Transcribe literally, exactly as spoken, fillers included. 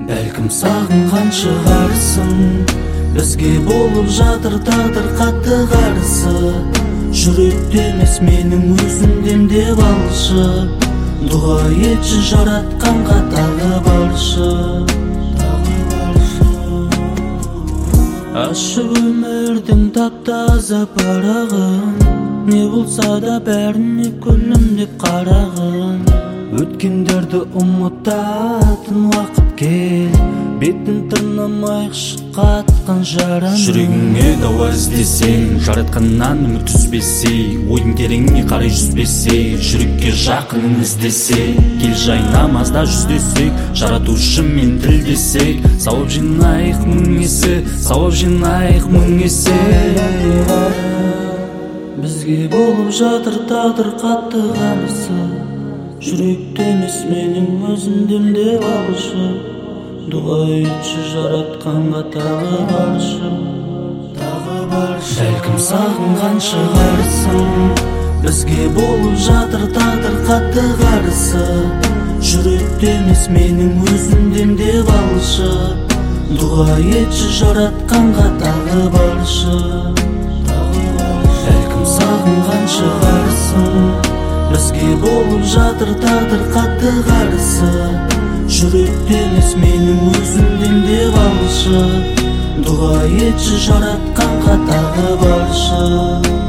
Бәлкім сағынған шығарсың, бізге болып жатыр тағдыр қатты қарсы. Жүректе емес менің өзімдем деп алшы, дұға етші жаратқанға тағы баршы. Ашы өмірдің таптаза парағын, не болса да бәріне күлімдеп қарағын. Өткендерді ұмытатын уақыт кел, бетін тырнамай шыққатқан жараны. Жүрегіңе дауа іздесең, жаратқаннан үміт үзбесей, ойың тереңіне қарай жүзбесей, жүрекке жақынын іздесей, кел жай намазда жүздесек, жаратушымен тілдесек, сауап жинайық мың есе, сауап жинайық мың есе. Бізге болып жатыр тағдыр қатты қарсы, жүректе емес менің өзімдем деп алшы, дұға етші жаратқанға тағы баршы, тағы баршы. Бәлкім сағынған шығарсың, бізге болып жатыр тағдыр қатты қарсы. Жүректе емес менің өзімдем деп алшы, дұға етші жаратқанға тағы баршы. Бәлкім сағынған шығарсың, бізге болып жатыр тағдыр қатты қарсы. Жүректе емес менің өзімдем деп алшы, дұға етші жаратқанға тағы баршы.